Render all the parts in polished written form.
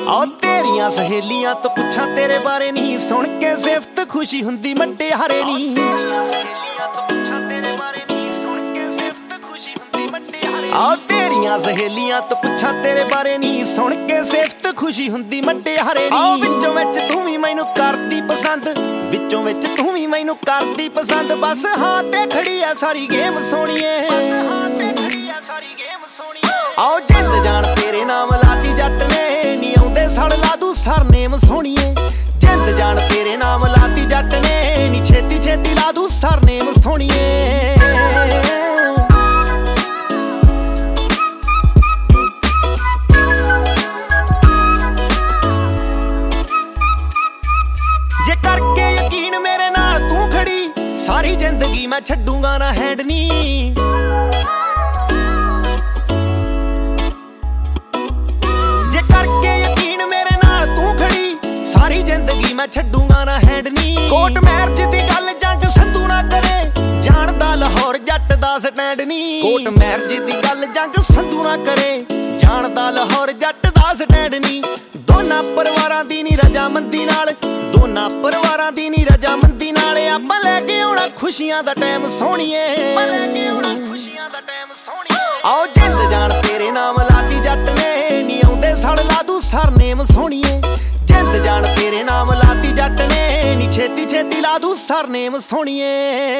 ਆ ਤੇਰੀਆਂ ਸਹੇਲੀਆਂ ਤੋਂ ਪੁੱਛਾਂ ਤੇਰੇ ਬਾਰੇ ਨਹੀਂ, ਸੁਣ ਕੇ ਸਿਫਤ ਖੁਸ਼ੀ ਹੁੰਦੀ ਮੱਡੇ ਹਾਰੇ ਨਹੀਂ। ਤੇਰੀਆਂ ਸਹੇਲੀਆਂ ਤੋਂ ਪੁੱਛਾਂ ਤੇਰੇ ਬਾਰੇ ਨਹੀਂ, ਸੁਣ ਕੇ ਸਿਫਤ ਖੁਸ਼ੀ ਹੁੰਦੀ ਮੱਡੇ ਹਾਰੇ ਆ ਤੇਰੀਆਂ ਸਹੇਲੀਆਂ ਤੋਂ ਪੁੱਛਾਂ ਤੇਰੇ ਬਾਰੇ ਨਹੀਂ, ਸੁਣ ਕੇ ਸਿਫਤ ਖੁਸ਼ੀ ਹੁੰਦੀ ਮੱਡੇ ਹਾਰੇ ਨਹੀਂ। ਆ ਵਿੱਚੋਂ ਵਿੱਚ ਤੂੰ ਵੀ ਮੈਨੂੰ ਕਰਦੀ ਪਸੰਦ, ਵਿੱਚੋਂ ਵਿੱਚ ਤੂੰ ਵੀ ਮੈਨੂੰ ਕਰਦੀ ਪਸੰਦ, ਬਸ ਹਾਂ ਤੇ ਖੜੀ ਆ ਸਾਰੀ ਗੇਮ ਸੋਹਣੀਏ, ਬਸ ਹਾਂ ਤੇ ਖੜੀ ਆ ਸਾਰੀ ਗੇਮ ਸੋਹਣੀਏ। ਆਓ ਜਿੰਦ ਜਾਣ ਤੇਰੇ ਨਾਮ ਲਾਤੀ ਜੱਟ ਨੇ, ਨੀ ਆਉਂਦੇ ਸੜ ਲਾ ਦੂ ਸਰਨੇਮ ਸੋਹਣੀਏ। ਜਿੰਦ ਜਾਣ ਤੇਰੇ ਨਾਮ ਲਾਤੀ ਜੱਟ ਨੇ, ਨੀ ਛੇਤੀ ਛੇਤੀ ਲਾ ਦੂ ਸਰਨੇਮ ਸੋਹਣੀਏ। ਜੇ ਕਰਕੇ ਯਕੀਨ ਮੇਰੇ ਨਾਲ ਤੂੰ ਖੜੀ, ਸਾਰੀ ਜ਼ਿੰਦਗੀ ਮੈਂ ਛੱਡੂਗਾ ਨਾ ਹੈਂਡ ਨੀ। ਜੇ ਕਰਕੇ ਯਕੀਨ ਮੇਰੇ ਨਾਲ ਤੂੰ ਖੜੀ, ਸਾਰੀ ਜ਼ਿੰਦਗੀ ਮੈਂ ਛੱਡੂਗਾ ਨਾ ਹੈਂਡ ਨੀ। ਕੋਟ ਮੈਰਜ ਦੀ ਗੱਲ ਜੰਗ ਸੰਧੂ ਨਾ ਕਰੇ, ਜਾਣਦਾ ਲਾਹੌਰ ਜੱਟ ਦਾ ਸਟੈਂਡ ਨੀ। ਕੋਟ ਮੈਰਜ ਦੀ ਗੱਲ ਜੰਗ ਸੰਧੂ ਨਾ ਕਰੇ, ਜਾਣਦਾ ਲਾਹੌਰ ਜੱਟ ਦਾ ਸਟੈਂਡ ਨੀ। ਦੋਨਾਂ ਪਰਿਵਾਰਾਂ ਦੀ ਨੀ ਰਜਾਮੰਦੀ ਨਾਲ, ਦੋਨਾਂ ਪਰਿਵਾਰਾਂ ਦੀ ਨੀ ਰਜਾਮੰਦੀ ਨਾਲ, ਆਪਾਂ ਲੈ ਕੇ ਆਉਣਾ ਖੁਸ਼ੀਆਂ ਦਾ ਟਾਈਮ ਸੋਹਣੀਏ, ਲੈ ਕੇ ਆਉਣਾ ਖੁਸ਼ੀਆਂ ਦਾ ਟਾਈਮ ਸੋਹਣੀਏ। ਆਓ ਜਿੰਦ ਜਾਣ ਤੇਰੇ ਨਾਮ ਲਾਤੀ ਜੱਟ ਨੇ, ਨੀ ਆਉਂਦੇ ਸੜ ਲਾ ਦੂ ਸਰਨੇਮ ਸੋਹਣੀਏ। ਜਿੰਦ ਜਾਣ ਤੇਰੇ ਨਾਮ ਲਾਤੀ ਜੱਟ ਨੇ, ਨੀ ਛੇਤੀ ਛੇਤੀ ਲਾ ਦੂ ਸਰਨੇਮ ਸੋਹਣੀਏ।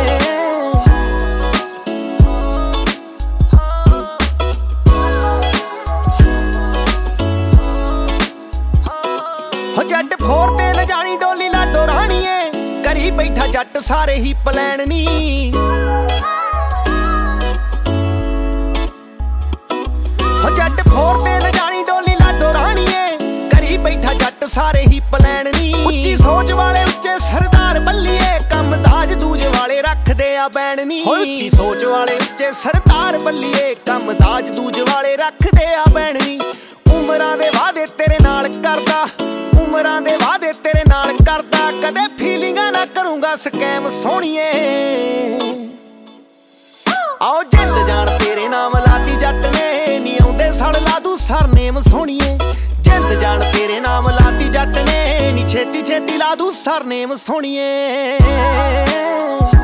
ਹੋ ਜੱਟ ਫੋਰ ਤੇ ਲਿਜਾਣੀ ਡੋਲੀ ਲਾਡੋ ਰਾਣੀਏ, ਕਰੀ ਬੈਠਾ ਜੱਟ ਸਾਰੇ ਹੀ ਪਲੈਨ ਨੀ। ਹੋ ਜੱਟ ਫੋਰ ਤੇ ਲਿਜਾਣੀ ਡੋਲੀ ਲਾਡੋ ਰਾਣੀਏ, ਕਰੀ ਬੈਠਾ ਜੱਟ ਸਾਰੇ ਹੀ ਪਲੈਨ ਨੀ। ਉੱਚੀ ਸੋਚ ਵਾਲੇ ਉੱਚੇ ਸਰਦਾਰ ਬੱਲੀਏ, ਕੰਮ ਦਾਜ ਦੂਜ ਵਾਲੇ ਰੱਖਦੇ ਆ ਬੈਣ ਨੀ। ਉੱਚੀ ਸੋਚ ਵਾਲੇ ਉੱਚੇ ਸਰਦਾਰ ਬੱਲੀਏ, ਕੰਮ ਦਾਜ ਦੂਜ ਵਾਲੇ ਰੱਖਦੇ ਆ ਬੈਣ ਨੀ। ਉਮਰਾਂ ਦੇ ਵਾਅਦੇ ਤੇਰੇ ਨਾਲ ਕਰਦਾ, ਉਮਰਾਂ ਦੇ ਵਾਅਦੇ ਤੇਰੇ ਨਾਲ ਕਰਦਾ, ਕਦੇ ਫੀਲਿੰਗਾਂ ਨਾ ਕਰੂੰਗਾ ਸਕੈਮ ਸੋਹਣੀਏ। ਆਓ ਜਿੰਦ ਜਾਣ ਤੇਰੇ ਨਾਮ ਲਾਤੀ ਜੱਟ ਨੇ, ਨੀ ਆਉਂਦੇ ਸੜ ਲਾ ਦੂ ਸਰਨੇਮ ਸੋਹਣੀਏ। ਜਿੰਦ ਜਾਣ ਤੇਰੇ ਨਾਮ ਲਾਤੀ ਜੱਟ ਨੇ, ਨੀ ਛੇਤੀ ਛੇਤੀ ਲਾ ਦੂ ਸਰਨੇਮ ਸੋਹਣੀਏ।